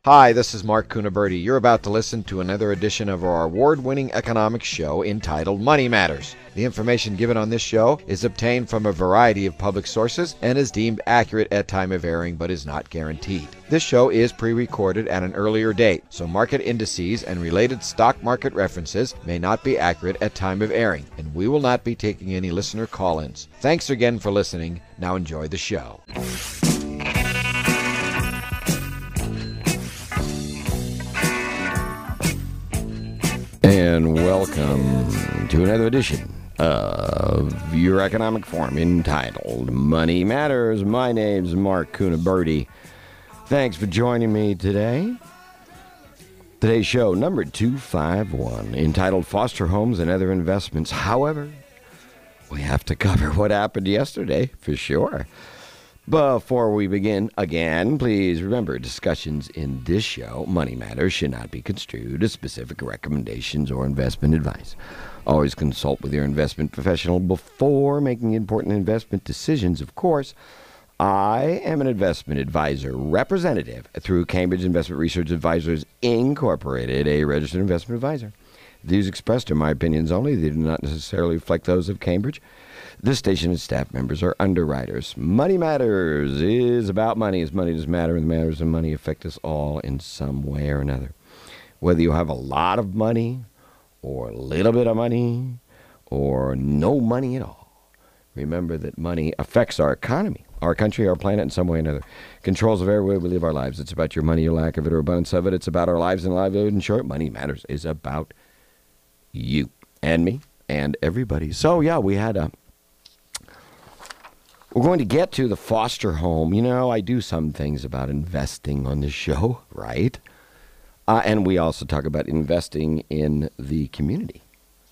Hi, this is Mark Cunaberti. You're about to listen to another edition of our award-winning economics show entitled Money Matters. The information given on this show is obtained from a variety of public sources and is deemed accurate at time of airing but is not guaranteed. This show is pre-recorded at an earlier date, so market indices and related stock market references may not be accurate at time of airing, and we will not be taking any listener call-ins. Thanks again for listening. Now enjoy the show. And welcome to another edition of your economic forum entitled Money Matters. My name's Mark Cunaberti. Thanks for joining me today. Today's show, number 251, entitled Foster Homes and Other Investments. However, we have to cover what happened yesterday, for sure. Before we begin, again, please remember discussions in this show, Money Matters, should not be construed as specific recommendations or investment advice. Always consult with your investment professional before making important investment decisions, of course. I am an investment advisor representative through Cambridge Investment Research Advisors, Incorporated, a registered investment advisor. The views expressed are my opinions only. They do not necessarily reflect those of Cambridge. This station and staff members are underwriters. Money Matters is about money, as money does matter, and the matters of money affect us all in some way or another. Whether you have a lot of money, or a little bit of money, or no money at all, remember that money affects our economy, our country, our planet in some way or another. Controls of every way we live our lives. It's about your money, your lack of it, or abundance of it. It's about our lives and livelihood. In short, Money Matters is about you and me and everybody. So, yeah, we're going to get to the foster home. You know, I do some things about investing on this show, right? And we also talk about investing in the community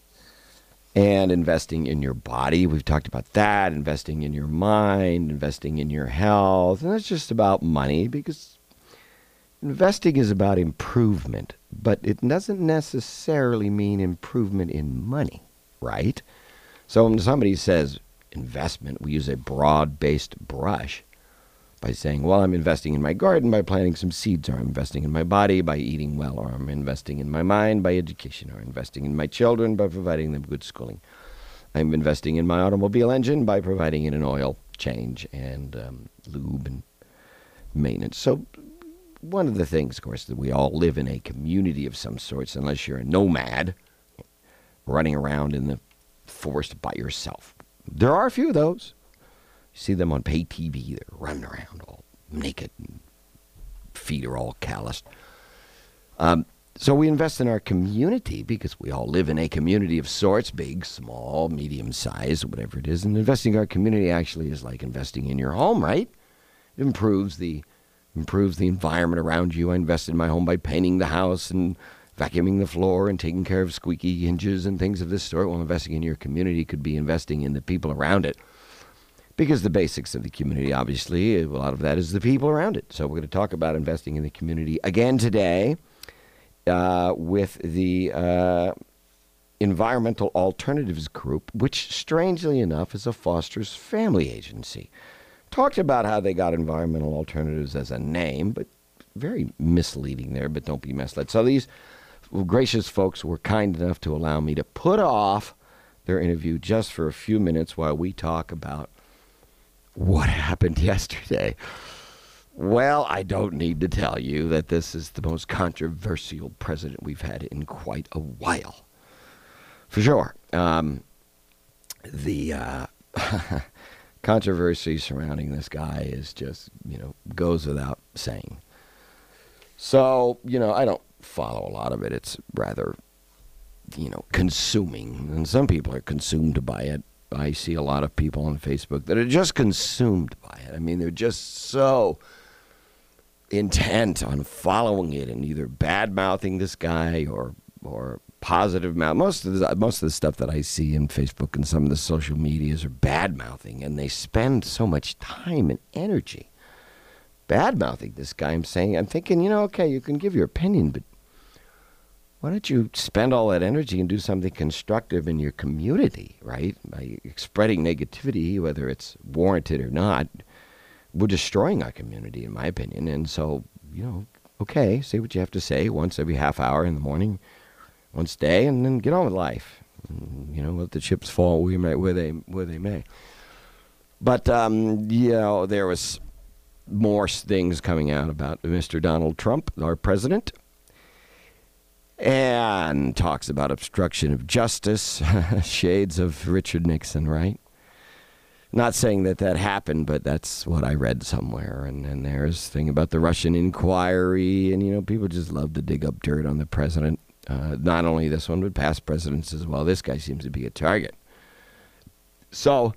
and investing in your body. We've talked about that, investing in your mind, investing in your health. And that's just about money, because investing is about improvement, but it doesn't necessarily mean improvement in money, right? So when somebody says investment, we use a broad-based brush by saying, well, I'm investing in my garden by planting some seeds, or I'm investing in my body by eating well, or I'm investing in my mind by education, or investing in my children by providing them good schooling. I'm investing in my automobile engine by providing it an oil change and lube and maintenance. So one of the things, of course, that we all live in a community of some sorts, unless you're a nomad running around in the forest by yourself. There are a few of those. You see them on pay TV. They're running around all naked, and feet are all calloused. So we invest in our community because we all live in a community of sorts, big, small, medium size, whatever it is. And investing in our community actually is like investing in your home, right? It improves the environment around you. I invest in my home by painting the house and vacuuming the floor and taking care of squeaky hinges and things of this sort. Well, investing in your community could be investing in the people around it, because the basics of the community, obviously, a lot of that is the people around it. So we're going to talk about investing in the community again today with the Environmental Alternatives Group, which, strangely enough, is a Foster's Family Agency. Talked about how they got environmental alternatives as a name, but very misleading there, but don't be misled. So these gracious folks were kind enough to allow me to put off their interview just for a few minutes while we talk about what happened yesterday. Well, I don't need to tell you that this is the most controversial president we've had in quite a while. For sure. The controversy surrounding this guy is just, goes without saying. So, I don't follow a lot of it. It's rather, consuming. And some people are consumed by it. I see a lot of people on Facebook that are just consumed by it. I mean, they're just so intent on following it and either bad-mouthing this guy or positive mouth. Most of the stuff that I see in Facebook and some of the social medias are bad-mouthing, and they spend so much time and energy bad-mouthing this guy. I'm thinking, okay, you can give your opinion, but why don't you spend all that energy and do something constructive in your community, right? By spreading negativity, whether it's warranted or not, we're destroying our community, in my opinion. And so, Okay, say what you have to say once every half hour in the morning, once a day, and then get on with life. Let the chips fall where they may. But, there was more things coming out about Mr. Donald Trump, our president, and talks about obstruction of justice, shades of Richard Nixon, right? Not saying that happened, but that's what I read somewhere. And then there's a thing about the Russian inquiry, and, people just love to dig up dirt on the president. Not only this one, but past presidents as well. This guy seems to be a target. So,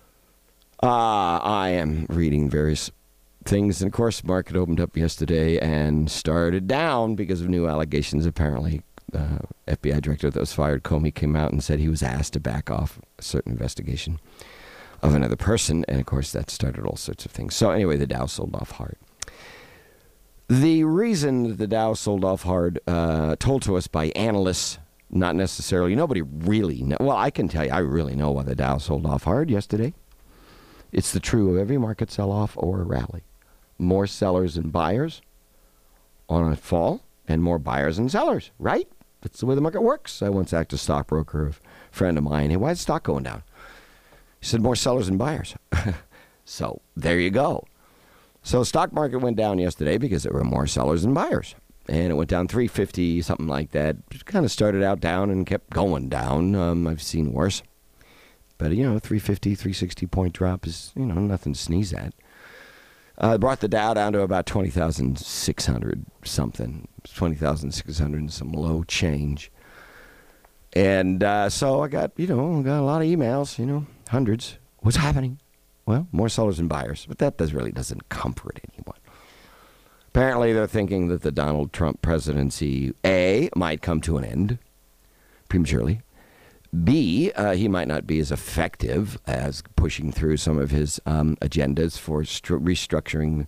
I am reading various things. And, of course, market opened up yesterday and started down because of new allegations. Apparently, FBI director that was fired, Comey, came out and said he was asked to back off a certain investigation of another person. And, of course, that started all sorts of things. So, anyway, the Dow sold off hard. The reason that the Dow sold off hard, told to us by analysts, not necessarily, nobody really know. Well, I can tell you, I really know why the Dow sold off hard yesterday. It's the true of every market sell-off or rally. More sellers and buyers on a fall, and more buyers and sellers, right? That's the way the market works. I once asked a stockbroker, a friend of mine, hey, why is the stock going down? He said, more sellers and buyers. So, there you go. So, stock market went down yesterday because there were more sellers than buyers. And it went down 350, something like that. It kind of started out down and kept going down. I've seen worse. But, 350, 360 point drop is, nothing to sneeze at. Brought the Dow down to about 20,600 something. 20,600 and some low change. And so I got a lot of emails, hundreds. What's happening? Well, more sellers and buyers. But that really doesn't comfort anyone. Apparently, they're thinking that the Donald Trump presidency, A, might come to an end prematurely. B, he might not be as effective as pushing through some of his agendas for restructuring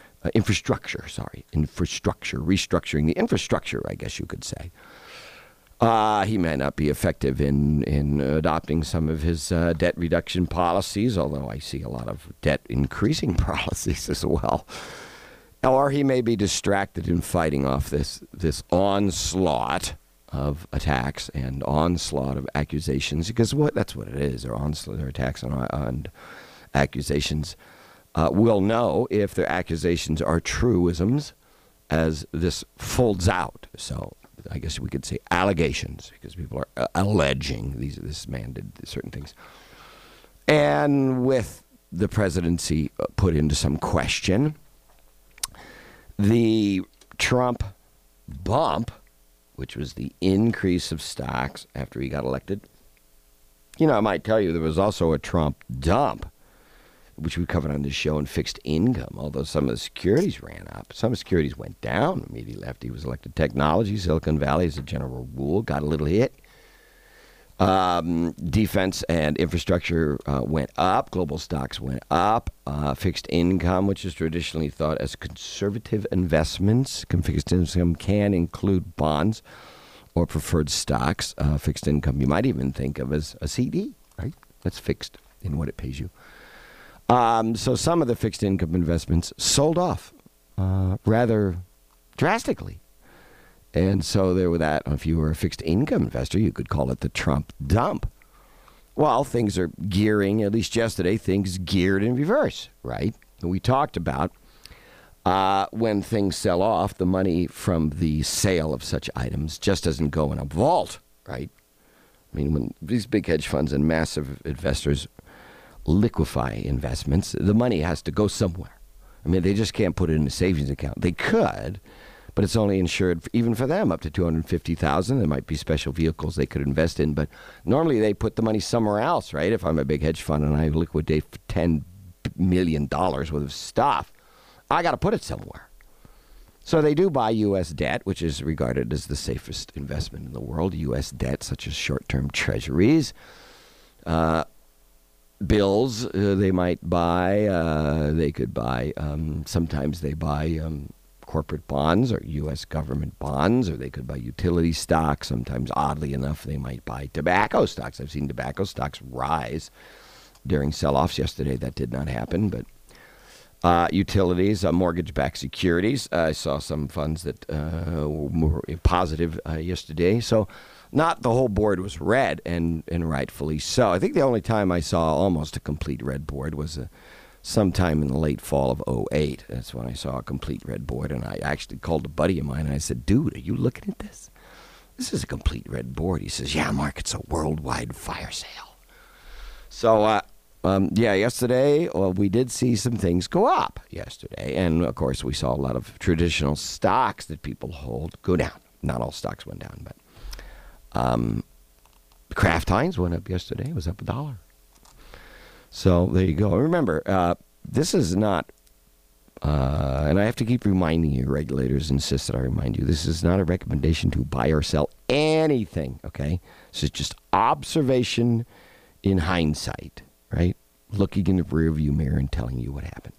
restructuring the infrastructure, I guess you could say. He may not be effective in adopting some of his debt reduction policies, although I see a lot of debt increasing policies as well. Or he may be distracted in fighting off this onslaught of attacks and onslaught of accusations, because that's what it is. They're onslaught, they're attacks on accusations. We'll know if their accusations are truisms as this folds out. So I guess we could say allegations, because people are alleging this man did certain things. And with the presidency put into some question, the Trump bump, which was the increase of stocks after he got elected. I might tell you there was also a Trump dump, which we covered on this show, in fixed income, although some of the securities ran up. Some securities went down immediately after he was elected. Technology, Silicon Valley, as a general rule, got a little hit. Defense and infrastructure went up. Global stocks went up. Fixed income, which is traditionally thought as conservative investments. Fixed income can include bonds or preferred stocks. Fixed income you might even think of as a CD, right? That's fixed in what it pays you. So some of the fixed income investments sold off rather drastically. And so there with that, if you were a fixed income investor, you could call it the Trump dump. Well, things are gearing, at least yesterday, things geared in reverse, right? And we talked about when things sell off, the money from the sale of such items just doesn't go in a vault, right? I mean, when these big hedge funds and massive investors liquefy investments, the money has to go somewhere. I mean, they just can't put it in a savings account. They could, but it's only insured even for them up to $250,000. There might be special vehicles they could invest in, but normally they put the money somewhere else, right? If I'm a big hedge fund and I liquidate for $10 million worth of stuff, I got to put it somewhere. So they do buy U.S. debt, which is regarded as the safest investment in the world. U.S. debt, such as short-term treasuries, bills they might buy. They could buy. Sometimes they buy corporate bonds or U.S. government bonds, or they could buy utility stocks. Sometimes, oddly enough, they might buy tobacco stocks. I've seen tobacco stocks rise during sell-offs yesterday. That did not happen, but Utilities, mortgage-backed securities. I saw some funds that were more positive yesterday. So not the whole board was red, and rightfully so. I think the only time I saw almost a complete red board was sometime in the late fall of '08. That's when I saw a complete red board, and I actually called a buddy of mine, and I said, dude, are you looking at this? This is a complete red board. He says, yeah, Mark, it's a worldwide fire sale. So, yesterday, we did see some things go up yesterday. And, of course, we saw a lot of traditional stocks that people hold go down. Not all stocks went down, but Kraft Heinz went up yesterday. It was up $1. So there you go. Remember, this is not, and I have to keep reminding you, regulators insist that I remind you, this is not a recommendation to buy or sell anything, okay? This is just observation in hindsight, right? Looking in the rearview mirror and telling you what happened.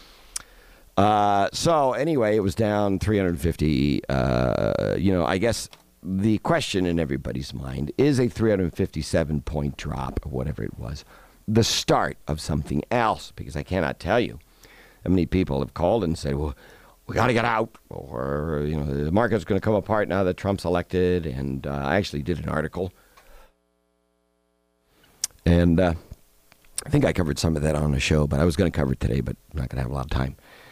So anyway, it was down 350. I guess the question in everybody's mind is a 357-point drop, or whatever it was, the start of something else, because I cannot tell you how many people have called and said, well, we got to get out, or, the market's going to come apart now that Trump's elected. And I actually did an article, and I think I covered some of that on the show, but I was going to cover it today, but I'm not going to have a lot of time.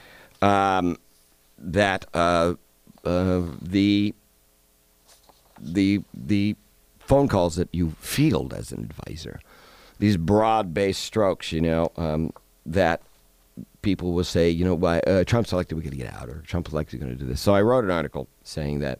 The phone calls that you field as an advisor, these broad-based strokes, that people will say, Trump's elected, we got to get out, or Trump's elected, going to do this. So I wrote an article saying that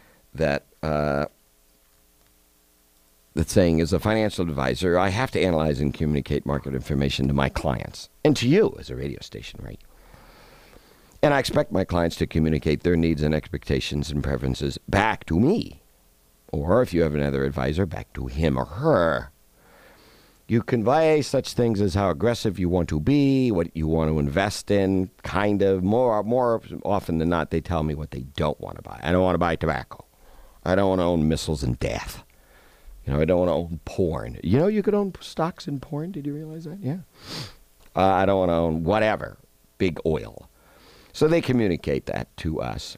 saying, as a financial advisor, I have to analyze and communicate market information to my clients and to you as a radio station, right? And I expect my clients to communicate their needs and expectations and preferences back to me, or if you have another advisor, back to him or her. You convey such things as how aggressive you want to be, what you want to invest in, kind of. More often than not, they tell me what they don't want to buy. I don't want to buy tobacco. I don't want to own missiles and death. I don't want to own porn. You could own stocks in porn. Did you realize that? Yeah. I don't want to own whatever, big oil. So they communicate that to us.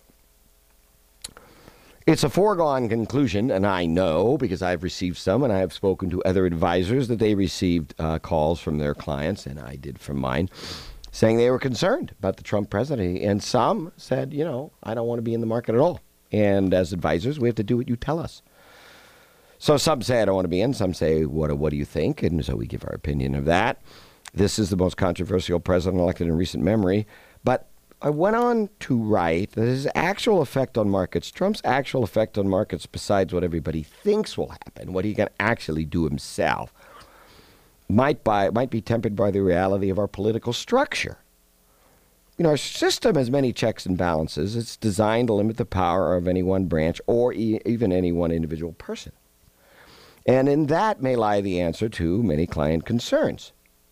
It's a foregone conclusion, and I know because I've received some, and I have spoken to other advisors that they received calls from their clients, and I did from mine, saying they were concerned about the Trump presidency. And some said, I don't want to be in the market at all. And as advisors, we have to do what you tell us. So some say I don't want to be in. Some say, what do you think? And so we give our opinion of that. This is the most controversial president elected in recent memory. But I went on to write that his actual effect on markets, Trump's actual effect on markets, besides what everybody thinks will happen, what he can actually do himself, might be tempered by the reality of our political structure. Our system has many checks and balances. It's designed to limit the power of any one branch or even any one individual person. And in that may lie the answer to many client concerns.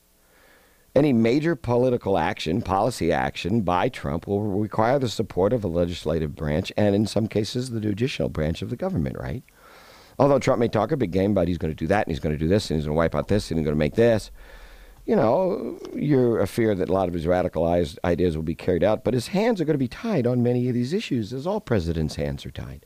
Any major political action, policy action by Trump will require the support of the legislative branch and, in some cases, the judicial branch of the government, right? Although Trump may talk a big game about he's going to do that and he's going to do this and he's going to wipe out this and he's going to make this, you're a fear that a lot of his radicalized ideas will be carried out, but his hands are going to be tied on many of these issues, as all presidents' hands are tied.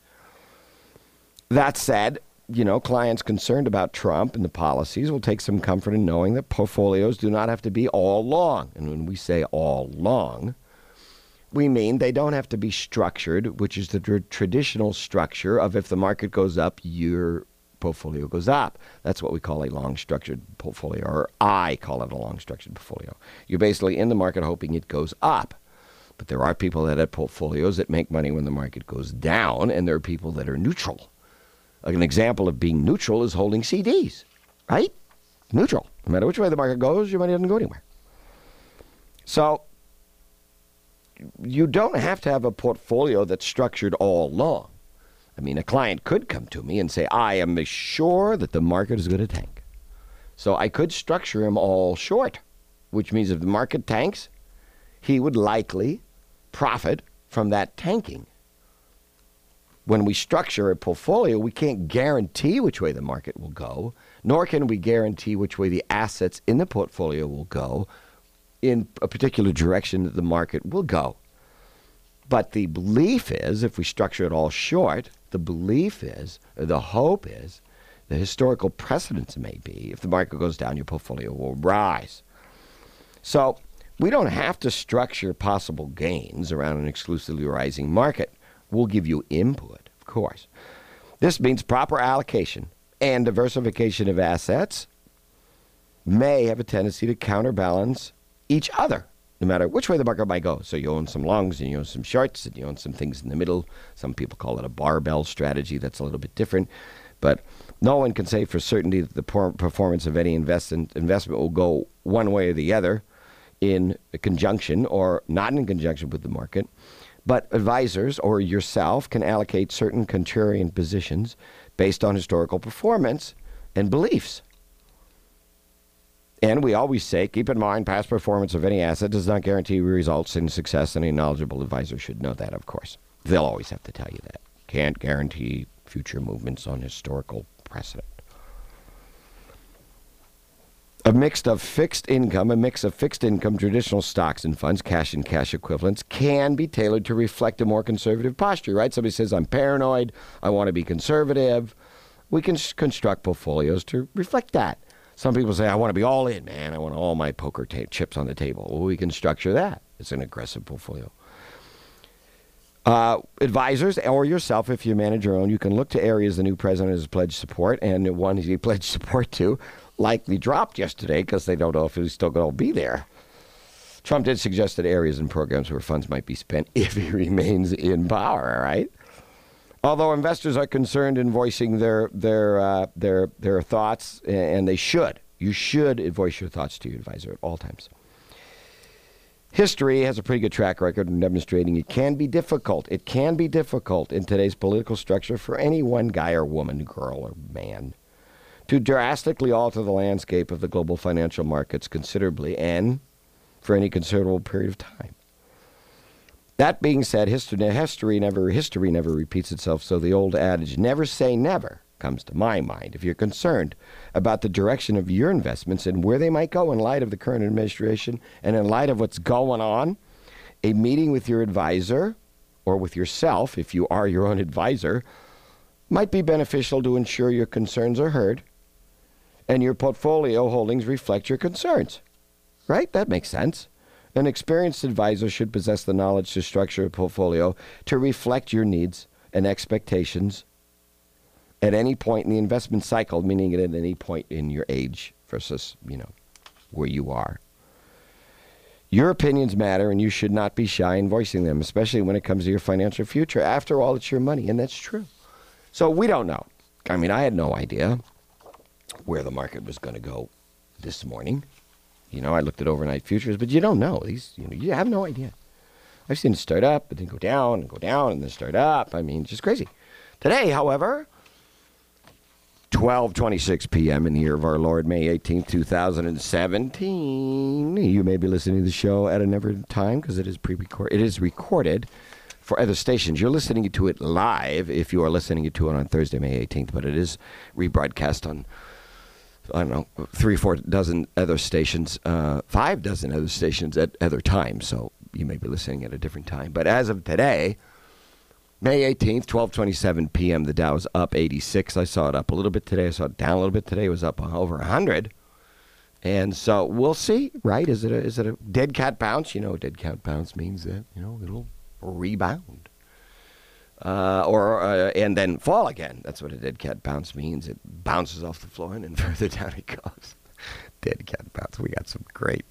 That said, clients concerned about Trump and the policies will take some comfort in knowing that portfolios do not have to be all long. And when we say all long, we mean they don't have to be structured, which is the traditional structure of if the market goes up, your portfolio goes up. That's what we call a long structured portfolio, or I call it a long structured portfolio. You're basically in the market hoping it goes up. But there are people that have portfolios that make money when the market goes down, and there are people that are neutral. Like an example of being neutral is holding CDs, right? Neutral. No matter which way the market goes, your money doesn't go anywhere. So you don't have to have a portfolio that's structured all long. I mean, a client could come to me and say, I am sure that the market is going to tank. So I could structure him all short, which means if the market tanks, he would likely profit from that tanking. When we structure a portfolio, we can't guarantee which way the market will go, nor can we guarantee which way the assets in the portfolio will go in a particular direction that the market will go. But the belief is, if we structure it all short, the belief is, or the hope is, the historical precedence may be, if the market goes down, your portfolio will rise. So we don't have to structure possible gains around an exclusively rising market. We'll give you input, of course. This means proper allocation and diversification of assets may have a tendency to counterbalance each other, no matter which way the market might go. So you own some longs and you own some shorts and you own some things in the middle. Some people call it a barbell strategy. That's a little bit different. But no one can say for certainty that the performance of any investment will go one way or the other in conjunction or not in conjunction with the market. But advisors or yourself can allocate certain contrarian positions based on historical performance and beliefs. And we always say, keep in mind, past performance of any asset does not guarantee results in success, and a knowledgeable advisor should know that, of course. They'll always have to tell you that. Can't guarantee future movements on historical precedent. A mix of fixed income, traditional stocks and funds, cash and cash equivalents, can be tailored to reflect a more conservative posture, right? Somebody says, I'm paranoid, I want to be conservative. We can construct portfolios to reflect that. Some people say, I want to be all in, man. I want all my poker chips on the table. Well, we can structure that. It's an aggressive portfolio. Advisors or yourself, if you manage your own, you can look to areas the new president has pledged support, and the ones he pledged support to likely dropped yesterday because they don't know if he's still going to be there. Trump did suggest that areas and programs where funds might be spent if he remains in power, right? Although investors are concerned in voicing their thoughts, and they should. You should voice your thoughts to your advisor at all times. History has a pretty good track record in demonstrating it can be difficult. It can be difficult in today's political structure for any one guy or woman, girl or man, to drastically alter the landscape of the global financial markets considerably and for any considerable period of time. That being said, history never repeats itself, so the old adage, never say never, comes to my mind. If you're concerned about the direction of your investments and where they might go in light of the current administration and in light of what's going on, a meeting with your advisor or with yourself, if you are your own advisor, might be beneficial to ensure your concerns are heard and your portfolio holdings reflect your concerns. Right? That makes sense. An experienced advisor should possess the knowledge to structure a portfolio to reflect your needs and expectations at any point in the investment cycle, meaning at any point in your age versus, where you are. Your opinions matter, and you should not be shy in voicing them, especially when it comes to your financial future. After all, it's your money, and that's true. So we don't know. I mean, I had no idea where the market was going to go this morning. I looked at overnight futures, but you don't know. You have no idea. I've seen it start up, but then go down, and then start up. I mean, just crazy. Today, however, 12:26 p.m. in the year of our Lord, May 18th, 2017. You may be listening to the show at another time because it is pre-recorded. It is recorded for other stations. You're listening to it live if you are listening to it on Thursday, May 18th, but it is rebroadcast on 3 or 4 dozen other stations, 5 dozen other stations at other times. So you may be listening at a different time. But as of today, May 18th, 12:27 p.m., the Dow is up 86. I saw it up a little bit today. I saw it down a little bit today. It was up over 100. And so we'll see, right? Is it a dead cat bounce? Dead cat bounce means that, it'll rebound. And then fall again. That's what a dead cat bounce means. It bounces off the floor and then further down it goes. Dead cat bounce. We got some great.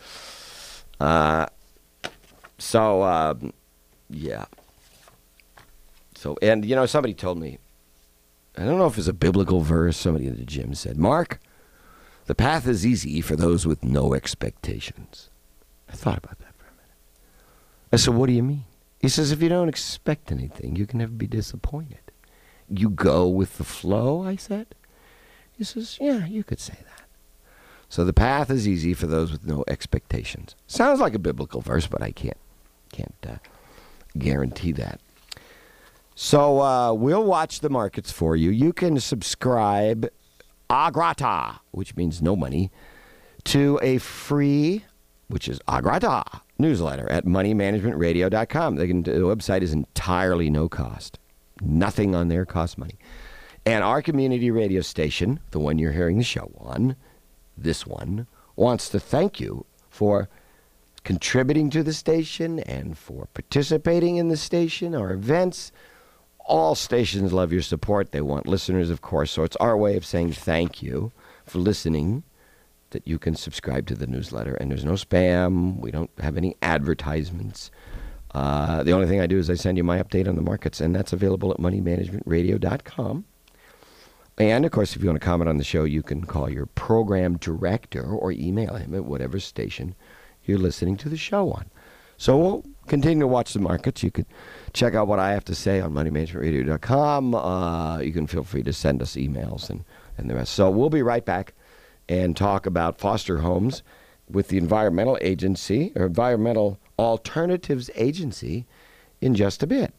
Yeah. So, and somebody told me, I don't know if it's a biblical verse, somebody in the gym said, Mark, the path is easy for those with no expectations. I thought about that for a minute. I said, what do you mean? He says, if you don't expect anything, you can never be disappointed. You go with the flow, I said. He says, yeah, you could say that. So the path is easy for those with no expectations. Sounds like a biblical verse, but I can't guarantee that. So we'll watch the markets for you. You can subscribe a grata, which means no money, to a free which is Agrata newsletter at moneymanagementradio.com. The website is entirely no cost. Nothing on there costs money. And our community radio station, the one you're hearing the show on, this one, wants to thank you for contributing to the station and for participating in the station, our events. All stations love your support. They want listeners, of course, so it's our way of saying thank you for listening, that you can subscribe to the newsletter. And there's no spam. We don't have any advertisements. The only thing I do is I send you my update on the markets, and that's available at moneymanagementradio.com. And, of course, if you want to comment on the show, you can call your program director or email him at whatever station you're listening to the show on. So we'll continue to watch the markets. You could check out what I have to say on moneymanagementradio.com. You can feel free to send us emails and the rest. So we'll be right back and talk about foster homes with the Environmental Agency, or Environmental Alternatives Agency, in just a bit.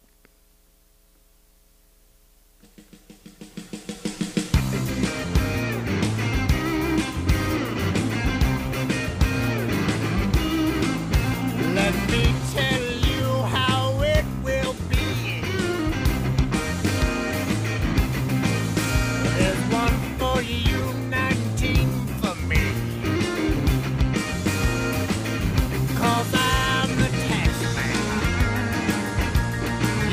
Let me tell you how it will be. There's one for you, 19 for me. 'Cause I'm the tax man.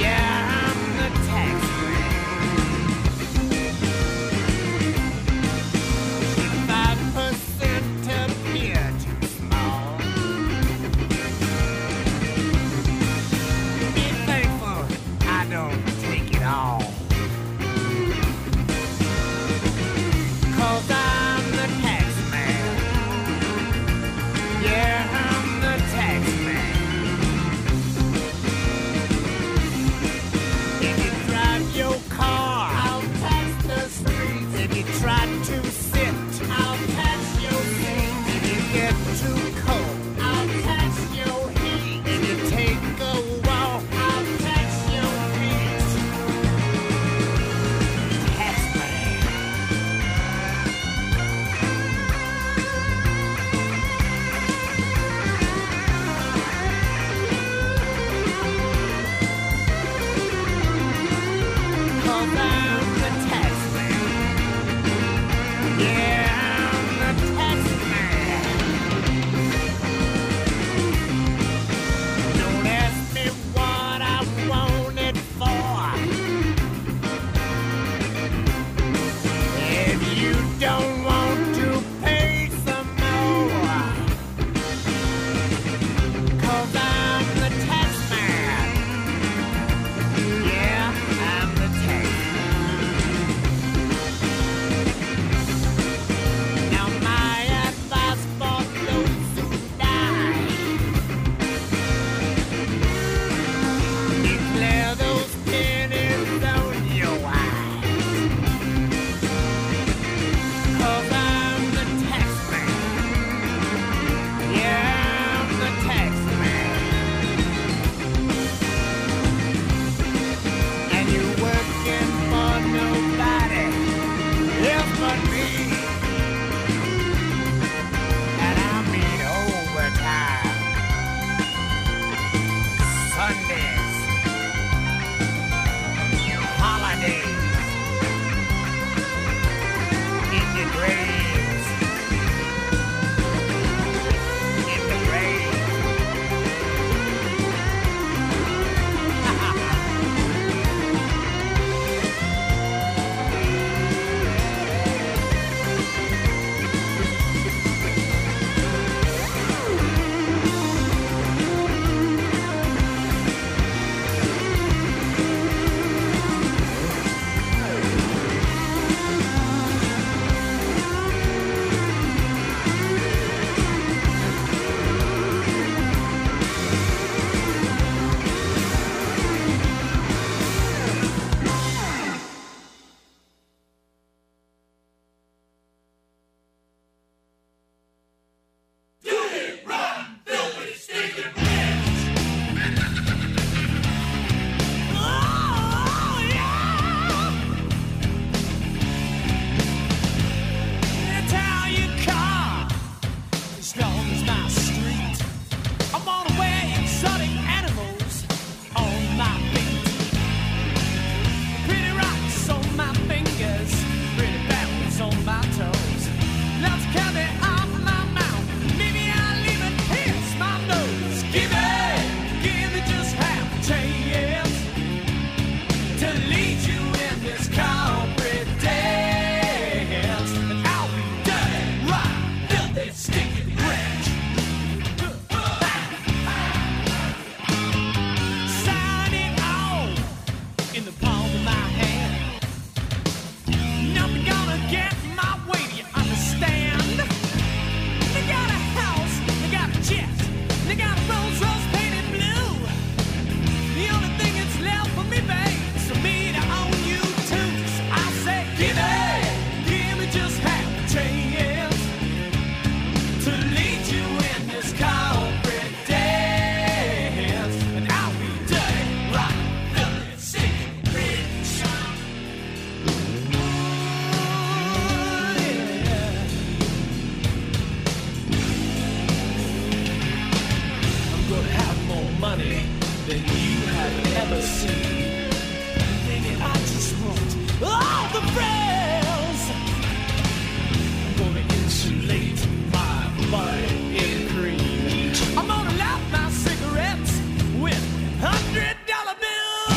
money than you have ever seen. Baby, I just want all the frills. I'm gonna insulate my body in cream. I'm gonna light my cigarettes with $100 bills.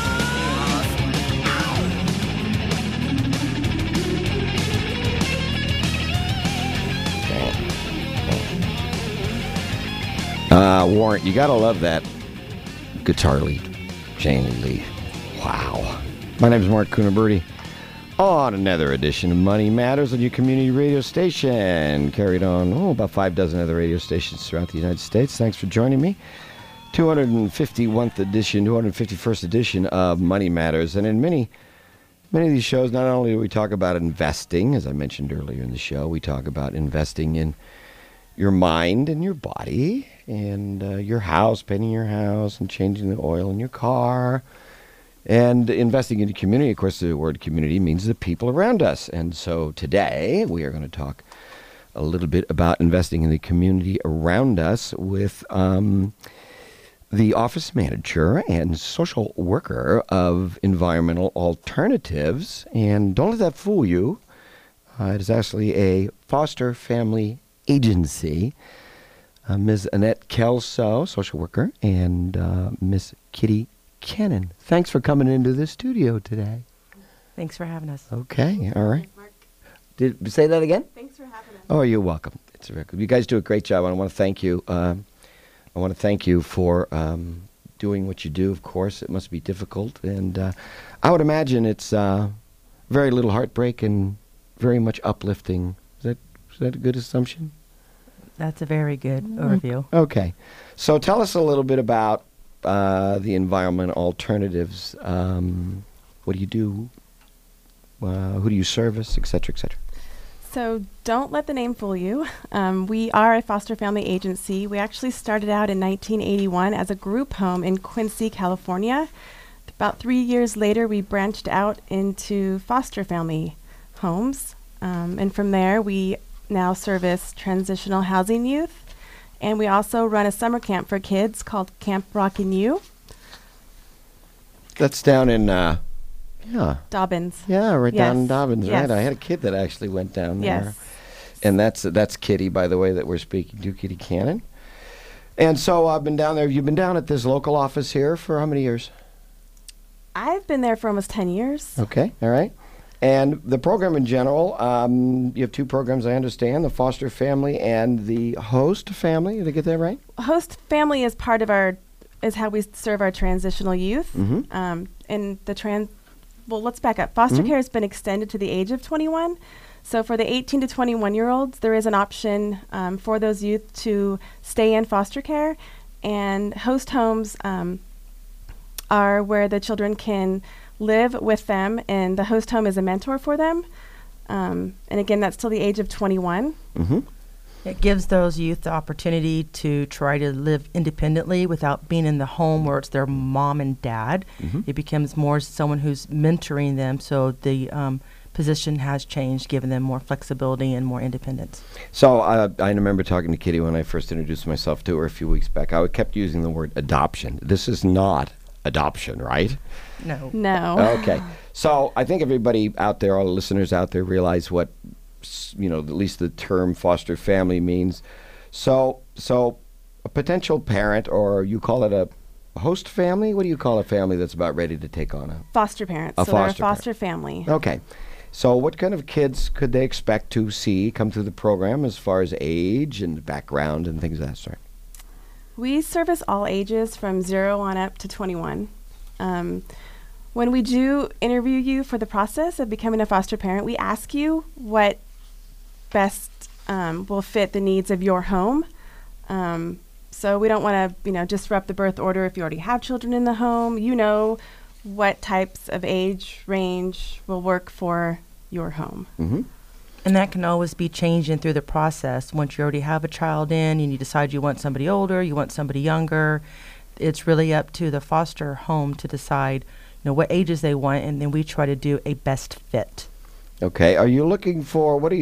Warrant, you gotta love that guitar lead, Janie Lee. Wow. My name is Mark Cunaberti. On another edition of Money Matters on your community radio station, carried on about 6 other radio stations throughout the United States. Thanks for joining me. 251st edition, 251st edition of Money Matters, and in many of these shows, not only do we talk about investing, as I mentioned earlier in the show, we talk about investing in your mind and your body, and your house, painting your house, and changing the oil in your car, and investing in the community. Of course, the word community means the people around us. And so today we are going to talk a little bit about investing in the community around us with the office manager and social worker of Environmental Alternatives. And don't let that fool you. It is actually a foster family agency. Ms. Annette Kelso, social worker, and Miss Kitty Cannon. Thanks for coming into the studio today. Thanks for having us. Okay, all right. Did say that again? Thanks for having us. Oh, you're welcome. It's very good. You guys do a great job. I want to thank you. I want to thank you for doing what you do. Of course, it must be difficult, and I would imagine it's very little heartbreak and very much uplifting. Is that a good assumption? That's a very good overview. Okay. So tell us a little bit about the Environmental Alternatives. What do you do? Who do you service, et cetera, et cetera? So don't let the name fool you. We are a foster family agency. We actually started out in 1981 as a group home in Quincy, California. About 3 years later, we branched out into foster family homes. And from there, we now service transitional housing youth. And we also run a summer camp for kids called Camp Rockin' You. That's down in, Dobbins. Yeah, right Yes. down in Dobbins, Yes. right? I had a kid that actually went down there. Yes. And that's Kitty, by the way, that we're speaking to, Kitty Cannon. And so I've been down there. You've been down at this local office here for how many years? I've been there for almost 10 years. Okay, all right. And the program in general, you have two programs, I understand, the foster family and the host family. Did I get that right? Host family is part of is how we serve our transitional youth. Mm-hmm. And well, let's back up. Foster care has been extended to the age of 21. So for the 18 to 21-year-olds, there is an option for those youth to stay in foster care. And host homes are where the children can live with them, and the host home is a mentor for them. And again, that's till the age of 21. Mm-hmm. It gives those youth the opportunity to try to live independently without being in the home where it's their mom and dad. Mm-hmm. It becomes more someone who's mentoring them, so the position has changed, giving them more flexibility and more independence. So I remember talking to Kitty when I first introduced myself to her a few weeks back. I kept using the word adoption. This is not adoption, right? No. No. Okay. So I think everybody out there, all the listeners out there, realize what, at least the term foster family means. So a potential parent, or you call it a host family? What do you call a family that's about ready to take on a Foster parents. A So they're a foster parent. foster family. Okay. So what kind of kids could they expect to see come through the program as far as age and background and things of that sort? We service all ages from 0 on up to 21. When we do interview you for the process of becoming a foster parent, we ask you what best will fit the needs of your home. So we don't want to, disrupt the birth order if you already have children in the home. You know what types of age range will work for your home. Mm-hmm. And that can always be changing through the process. Once you already have a child in and you decide you want somebody older, you want somebody younger, it's really up to the foster home to decide, what ages they want, and then we try to do a best fit. Okay. What are you looking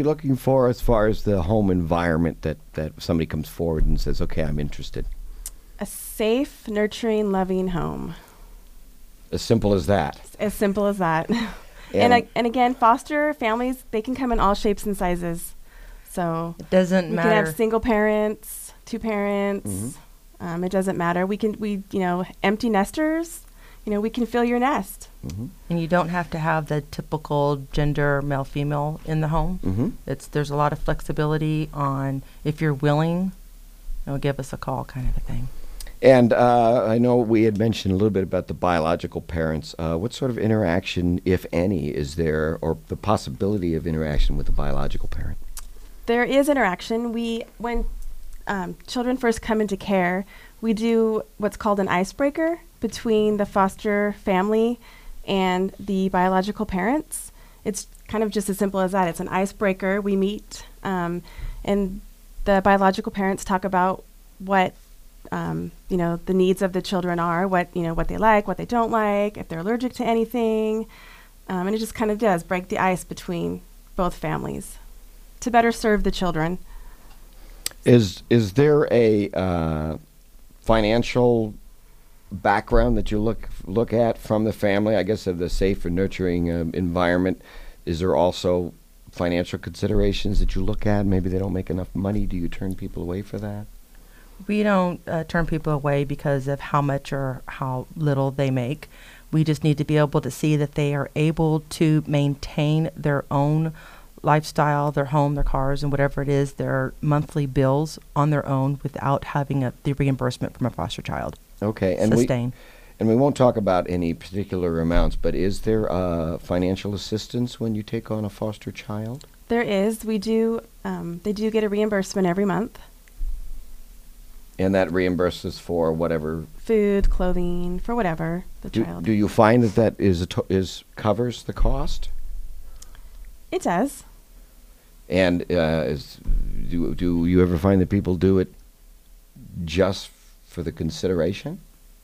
for as far as the home environment that somebody comes forward and says, okay, I'm interested? A safe, nurturing, loving home. As simple as that. As simple as that. And- And again, foster families, they can come in all shapes and sizes. So It doesn't we matter. can have single parents, two parents. It doesn't matter. Empty nesters, we can fill your nest. And you don't have to have the typical gender male female in the home. There's a lot of flexibility on if you're willing, give us a call kind of a thing. And I know we had mentioned a little bit about the biological parents. What sort of interaction, if any, is there, or the possibility of interaction with the biological parent? There is interaction. When children first come into care, we do what's called an icebreaker between the foster family and the biological parents. It's kind of just as simple as that. It's an icebreaker. We meet, and the biological parents talk about what the needs of the children are, what they like, what they don't like, if they're allergic to anything, and it just kind of does break the ice between both families to better serve the children. Is there a financial background that you look at from the family? I guess of the safe and nurturing environment. Is there also financial considerations that you look at? Maybe they don't make enough money. Do you turn people away for that? We don't turn people away because of how much or how little they make. We just need to be able to see that they are able to maintain their own lifestyle, their home, their cars, and whatever it is, their monthly bills on their own without having the reimbursement from a foster child. Okay. And Sustain. we won't talk about any particular amounts, but is there financial assistance when you take on a foster child? There is. We do. They do get a reimbursement every month. And that reimburses for whatever. Food, clothing, for whatever the child. Do you find that is covers the cost? It does. And do you ever find that people do it just for the consideration?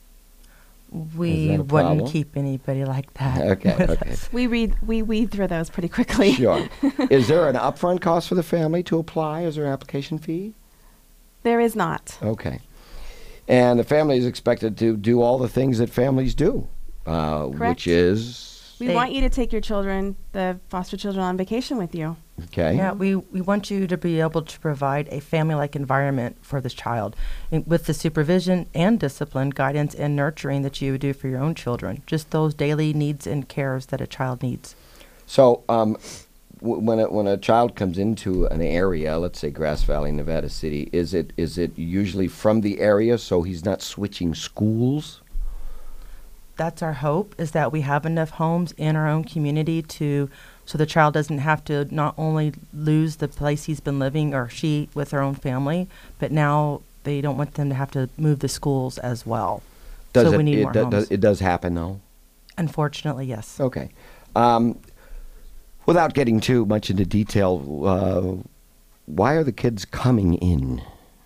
We that a problem? wouldn't keep anybody like that. Okay, with okay. us. We weed through those pretty quickly. Sure. Is there an upfront cost for the family to apply? Is there an application fee? There is not. Okay. And the family is expected to do all the things that families do, which is... We want you to take your children, the foster children, on vacation with you. Okay. Yeah, we want you to be able to provide a family-like environment for this child with the supervision and discipline, guidance, and nurturing that you would do for your own children. Just those daily needs and cares that a child needs. So when a child comes into an area, let's say Grass Valley, Nevada City, is it usually from the area so he's not switching schools? That's our hope, is that we have enough homes in our own community so the child doesn't have to not only lose the place he's been living or she with her own family, but now they don't want them to have to move the schools as well. So we need more homes. It does happen, though? Unfortunately, yes. Okay. Without getting too much into detail, why are the kids coming in?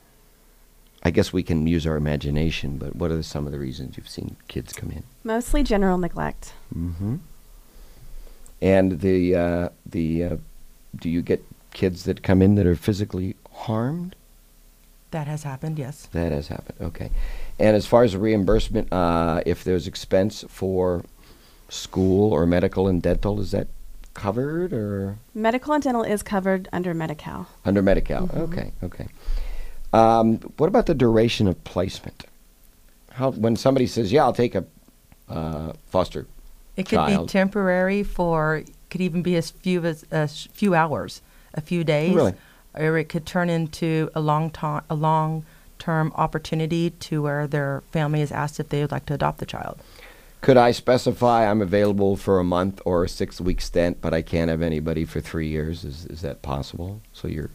I guess we can use our imagination, but what are some of the reasons you've seen kids come in? Mostly general neglect. Mm-hmm. And do you get kids that come in that are physically harmed? That has happened, yes. That has happened. Okay. And as far as reimbursement, if there's expense for school or medical and dental, is that covered or? Medical and dental is covered under Medi-Cal. Under Medi-Cal. Mhm. Okay. What about the duration of placement? When somebody says, "Yeah, I'll take a foster It could child." be temporary could even be as few as a few hours, a few days. Really? Or it could turn into a long-term opportunity to where their family is asked if they would like to adopt the child. Could I specify I'm available for a month or a 6-week stint, but I can't have anybody for 3 years? Is that possible? So you're...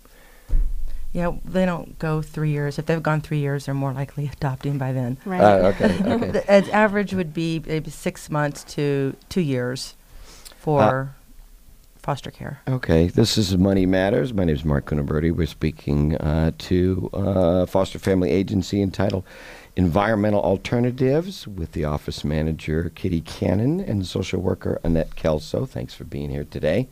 Yeah, they don't go 3 years. If they've gone 3 years, they're more likely adopting by then. Right. Okay. The average would be maybe 6 months to 2 years for foster care. Okay, this is Money Matters. My name is Mark Cunaberti. We're speaking to a foster family agency entitled Environmental Alternatives with the office manager, Kitty Cannon, and social worker, Annette Kelso. Thanks for being here today.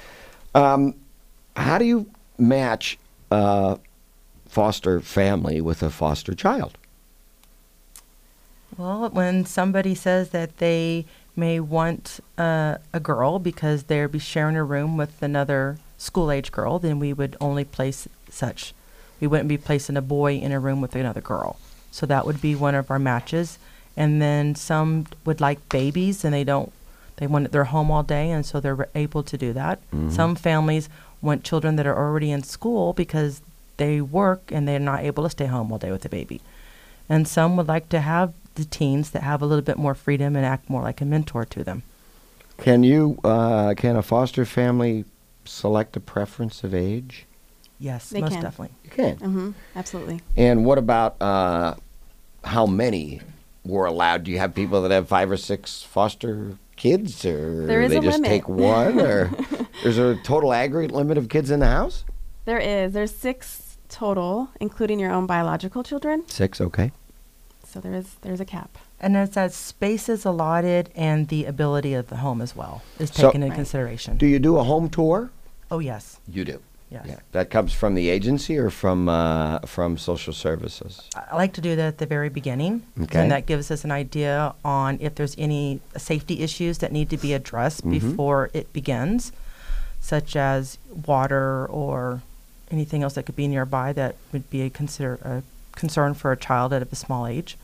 How do you match a foster family with a foster child? Well, when somebody says that they may want a girl because they'll be sharing a room with another school-age girl, then we would only place such. We wouldn't be placing a boy in a room with another girl. So that would be one of our matches. And then some would like babies, and they want they're home all day, and so they're able to do that. Some families want children that are already in school because they work and they're not able to stay home all day with the baby. And some would like to have the teens that have a little bit more freedom and act more like a mentor to them. Can a foster family select a preference of age? Yes, They most can. definitely. You can. Mm-hmm. Absolutely. And what about how many were allowed? Do you have people that have 5 or 6 foster kids, or There is they a just limit. take one? Or is there a total aggregate limit of kids in the house? There is. There's 6 total, including your own biological children. 6, okay. So there's a cap. And it's that space is allotted and the ability of the home as well is So- taken into Right. consideration. Do you do a home tour? Oh, yes. You do. Yes. Yeah. That comes from the agency or from social services? I like to do that at the very beginning. Okay. And that gives us an idea on if there's any safety issues that need to be addressed before it begins, such as water or anything else that could be nearby that would be a concern for a child at a small age.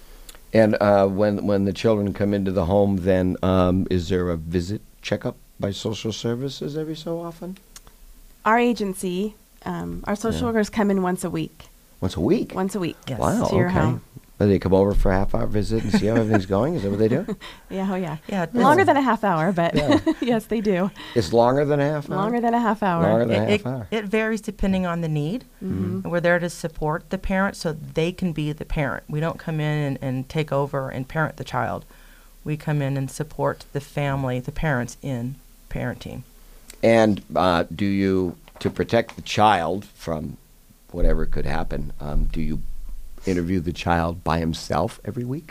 And when the children come into the home, then is there a visit checkup by social services every so often? Our agency, our social Yeah. workers come in once a week. Once a week? Once a week. Yes. Wow, To your okay. home. They come over for a half-hour visit and see how everything's going? Is that what they do? Yeah, oh yeah. Yeah, Longer it's- than a half hour, but Yeah. yes, they do. It's longer than a half hour? Longer than a half hour. Longer than a It, half hour. it varies depending on the need. Mhm. And we're there to support the parent so they can be the parent. We don't come in and take over and parent the child. We come in and support the family, the parents in parenting. And do you, to protect the child from whatever could happen, do you interview the child by himself every week?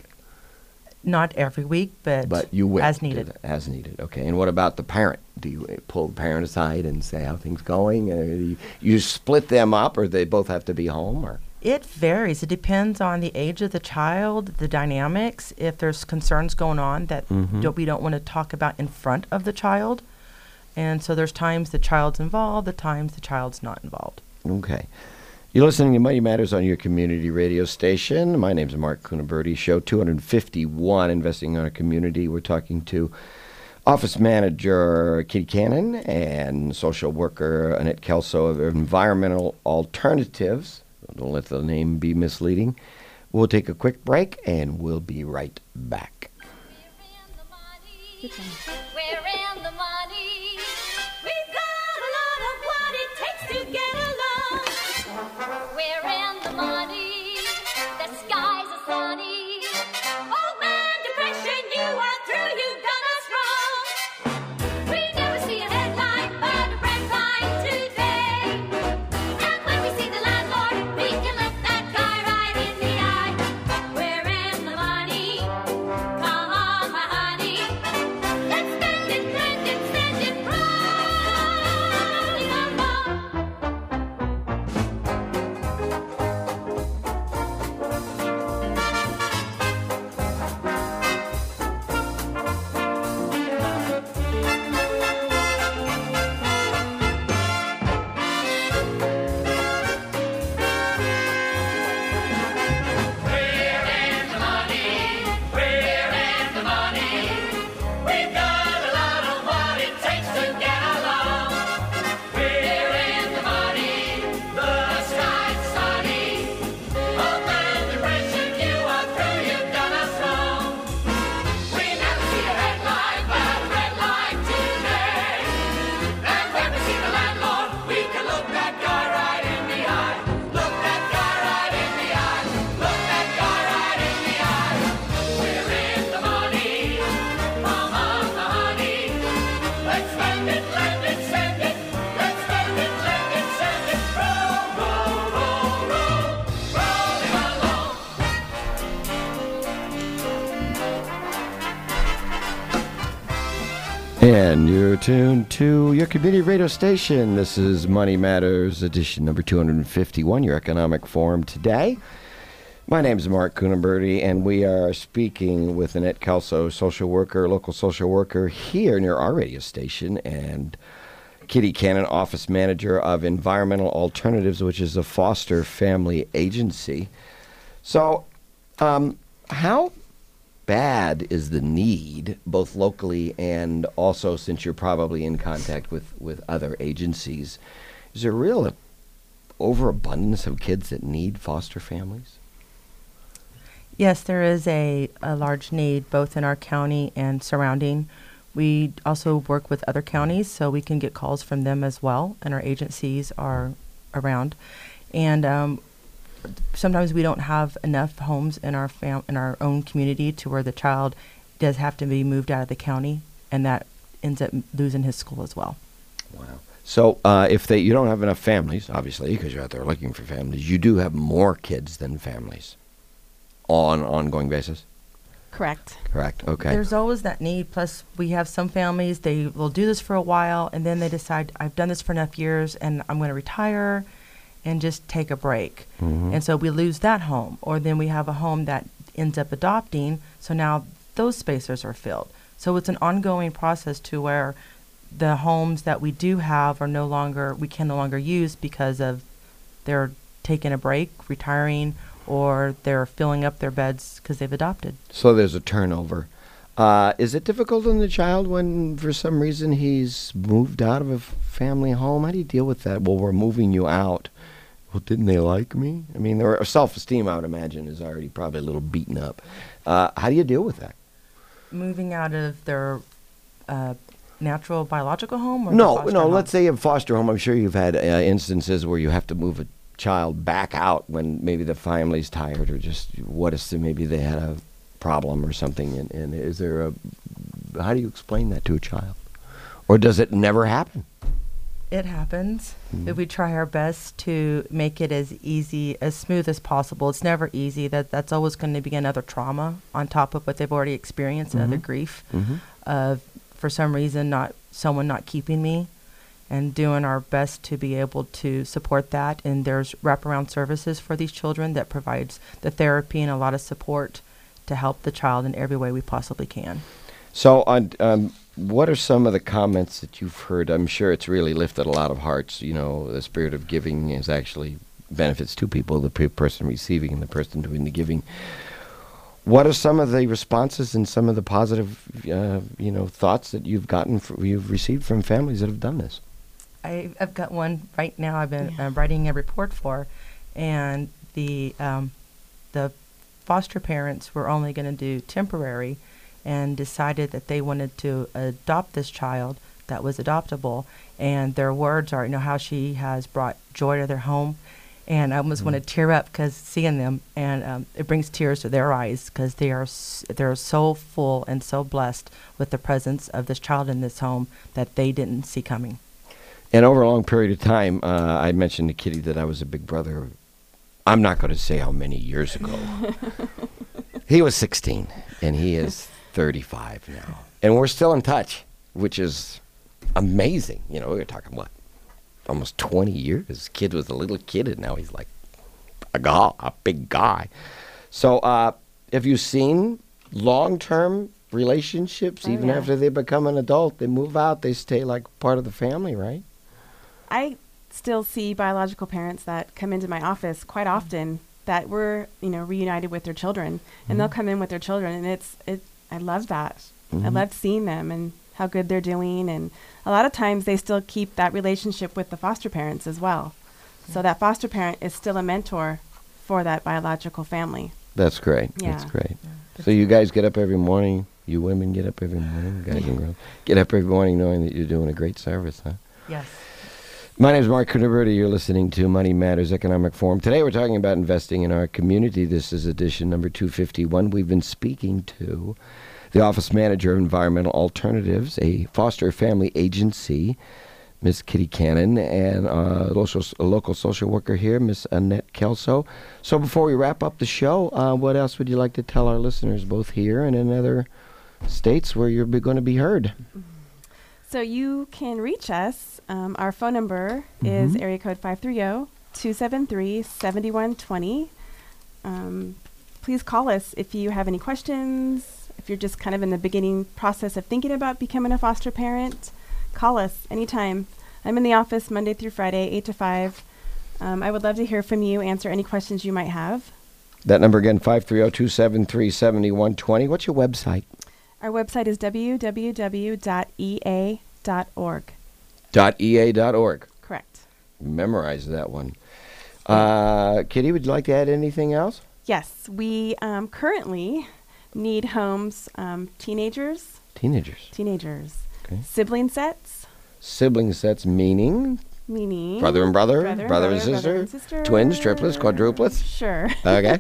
Not every week, But you will. as do needed. that, as needed. Okay. And what about the parent? Do you pull the parent aside and say how things going? You split them up, or they both have to be home, or? It varies. It depends on the age of the child, the dynamics. If there's concerns going on that we don't want to talk about in front of the child. And so there's times the child's involved, the times the child's not involved. Okay. You're listening to Money Matters on your community radio station. My name's Mark Cunaberti, show 251, Investing in Our Community. We're talking to Office Manager Kitty Cannon and Social Worker Annette Kelso of Environmental Alternatives. Don't let the name be misleading. We'll take a quick break, and we'll be right back. We're in the money. We've got a lot of what it takes to get along. We're in the money. The skies are sunny. Old man depression, you are through. You've done us wrong. We never see a headline, but a red line today. And when we see the landlord, we can look that guy right in the eye. We're in the money. Come on, my honey. Let's spend it, blend it, send it, rolling along. We've got a lot of what it takes to get along. We're in the money, the sky's sunny. Oh man, depression, you are through, you've done us wrong. We never see a headline, but a red line today. And when we see the landlord, we can look that guy right in the eye. Look that guy right in the eye. Look that guy right in the eye. We're in the money. Come on, the honey. Let's spend it, lend it, send it. Let's spend it, lend it, send it. Roll, roll, roll, roll. Rolling along. And you're tuned to your community radio station. This is Money Matters, edition number 251, your economic forum today. My name is Mark Kunenberty, and we are speaking with Annette Kelso, social worker, local social worker here near our radio station, and Kitty Cannon, office manager of Environmental Alternatives, which is a foster family agency. So, how bad is the need, both locally and also since you're probably in contact with other agencies? Is there real overabundance of kids that need foster families? Yes, there is a large need both in our county and surrounding. We also work with other counties, so we can get calls from them as well, and our agencies are around. And sometimes we don't have enough homes in our in our own community to where the child does have to be moved out of the county, and that ends up losing his school as well. Wow. So if you don't have enough families, obviously, because you're out there looking for families, you do have more kids than families on an ongoing basis? Correct. Correct. Okay. There's always that need. Plus, we have some families, they will do this for a while, and then they decide, I've done this for enough years, and I'm going to retire and just take a break. Mhm. And so we lose that home. Or then we have a home that ends up adopting, so now those spaces are filled. So it's an ongoing process to where the homes that we do have are we can no longer use because of they're taking a break, retiring, or they're filling up their beds because they've adopted. So there's a turnover. Is it difficult on the child when, for some reason, he's moved out of a family home? How do you deal with that? Well, we're moving you out. Well, didn't they like me? I mean, their self-esteem, I would imagine, is already probably a little beaten up. How do you deal with that? Moving out of their natural biological home? Or No, the foster home? let's say in foster home. I'm sure you've had instances where you have to move a child back out when maybe the family's tired, or just maybe they had a problem or something, and is there how do you explain that to a child? Or does it never happen? It happens. Mm-hmm. If we try our best to make it as smooth as possible. It's never easy. That's always going to be another trauma on top of what they've already experienced, another grief of, for some reason, someone not keeping me, and doing our best to be able to support that. And there's wraparound services for these children that provides the therapy and a lot of support to help the child in every way we possibly can. So, what are some of the comments that you've heard? I'm sure it's really lifted a lot of hearts. You know, the spirit of giving is actually benefits two people, the person receiving and the person doing the giving. What are some of the responses and some of the positive, thoughts that you've received from families that have done this? I've got one right now I've been writing a report for, and the foster parents were only going to do temporary and decided that they wanted to adopt this child that was adoptable, and their words are, how she has brought joy to their home, and I almost want to tear up because seeing them, and it brings tears to their eyes because they're so full and so blessed with the presence of this child in this home that they didn't see coming. And over a long period of time, I mentioned to Kitty that I was a big brother. I'm not going to say how many years ago. He was 16, and he is 35 now. And we're still in touch, which is amazing. We're talking, almost 20 years. This kid was a little kid, and now he's like a big guy. So have you seen long-term relationships, even after they become an adult? They move out, they stay like part of the family, right? I still see biological parents that come into my office quite often that were, reunited with their children, and they'll come in with their children, and I love that. I love seeing them and how good they're doing, and a lot of times they still keep that relationship with the foster parents as well. So that foster parent is still a mentor for that biological family. That's great. Yeah. That's great. So you guys get up every morning, you women get up every morning, guys and girls, get up every morning knowing that you're doing a great service, huh? Yes. My name is Mark Kunenberty. You're listening to Money Matters Economic Forum. Today we're talking about investing in our community. This is edition number 251. We've been speaking to the office manager of Environmental Alternatives, a foster family agency, Miss Kitty Cannon, and a local social worker here, Miss Annette Kelso. So before we wrap up the show, what else would you like to tell our listeners, both here and in other states where you're going to be heard? So you can reach us. Our phone number is area code 530-273-7120. please call us if you have any questions. If you're just kind of in the beginning process of thinking about becoming a foster parent, call us anytime. I'm in the office Monday through Friday, 8 to 5. I would love to hear from you, answer any questions you might have. That number again, 530-273-7120. What's your website? Our website is www.ea.org. .ea.org. Correct. Memorize that one. Kitty, would you like to add anything else? Yes, we currently need homes, teenagers, Teenagers. Okay. sibling sets, Sibling sets meaning meaning brother and brother, brother and sister, sister, twins, triplets, quadruplets. Sure. Okay.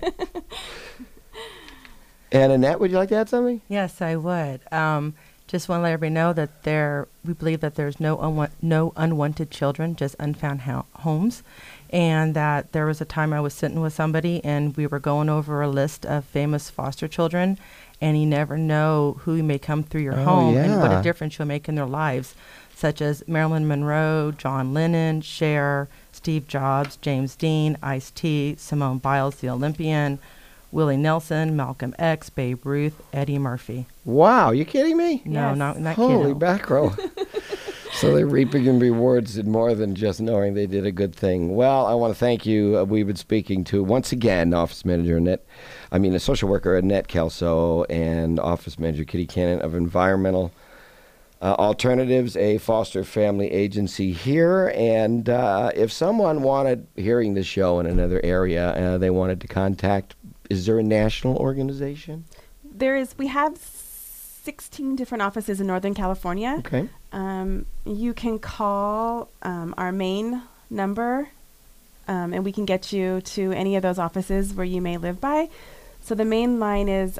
And Annette, would you like to add something? Yes, I would. Just want to let everybody know that we believe that there's no unwanted children, just unfound homes, and that there was a time I was sitting with somebody and we were going over a list of famous foster children, and you never know who may come through your home and what a difference you'll make in their lives, such as Marilyn Monroe, John Lennon, Cher, Steve Jobs, James Dean, Ice-T, Simone Biles, the Olympian, Willie Nelson, Malcolm X, Babe Ruth, Eddie Murphy. Wow, you kidding me? No, Yes. not Holy kidding. mackerel. So they're reaping rewards in more than just knowing they did a good thing. Well, I want to thank you. We've been speaking to, once again, Office Manager a social worker Annette Kelso and Office Manager Kitty Cannon of Environmental Alternatives, a foster family agency here. And if someone wanted, hearing this show in another area, they wanted to contact, is there a national organization? We have 16 different offices in Northern California. Okay. You can call our main number, and we can get you to any of those offices where you may live by. So the main line is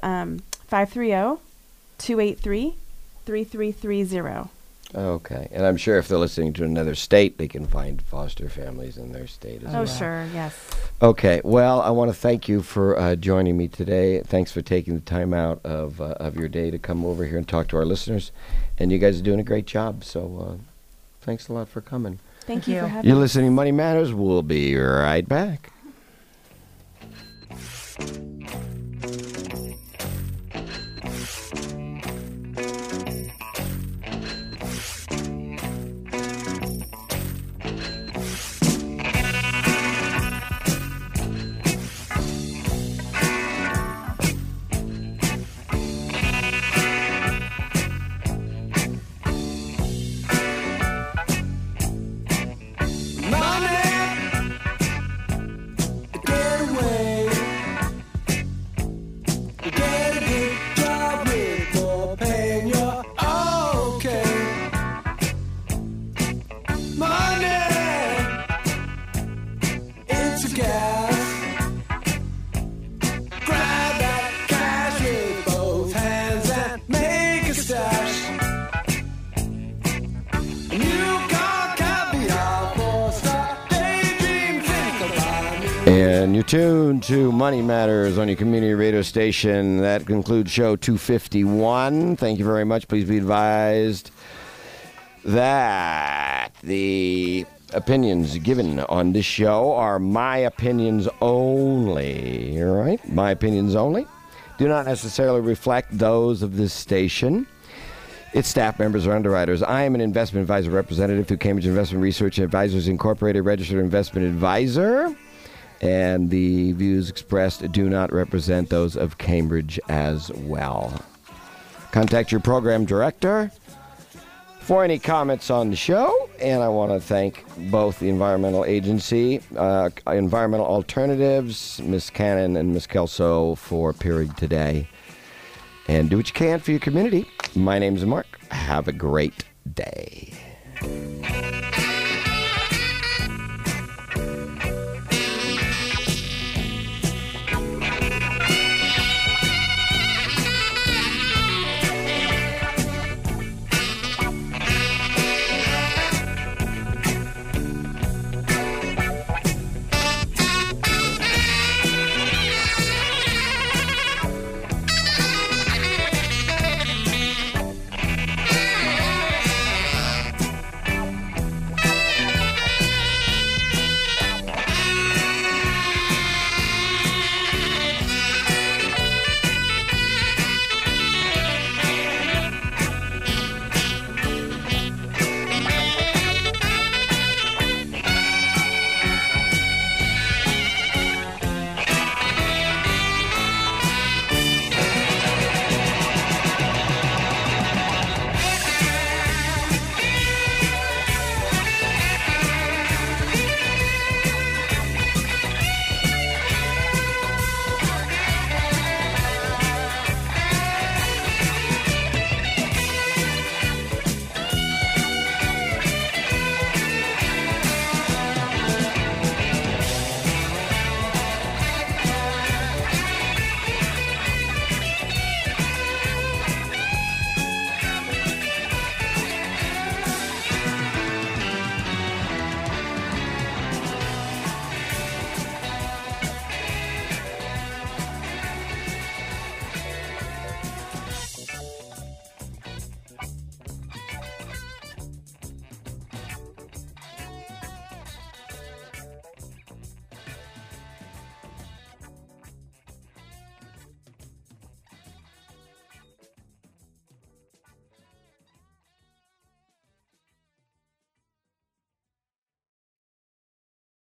530-283-3330. Okay. And I'm sure if they're listening to another state, they can find foster families in their state as well. Oh, sure, yes. Okay. Well, I want to thank you for joining me today. Thanks for taking the time out of your day to come over here and talk to our listeners. And you guys are doing a great job. So thanks a lot for coming. Thank you for having You're us. listening to Money Matters. We'll be right back. And you're tuned to Money Matters on your community radio station. That concludes show 251. Thank you very much. Please be advised that the opinions given on this show are my opinions only. All right? My opinions only. Do not necessarily reflect those of this station, its staff members or underwriters. I am an investment advisor representative through Cambridge Investment Research Advisors Incorporated, registered investment advisor. And the views expressed do not represent those of Cambridge as well. Contact your program director for any comments on the show. And I want to thank both the Environmental Agency, Environmental Alternatives, Ms. Cannon and Ms. Kelso for appearing today. And do what you can for your community. My name's Mark. Have a great day.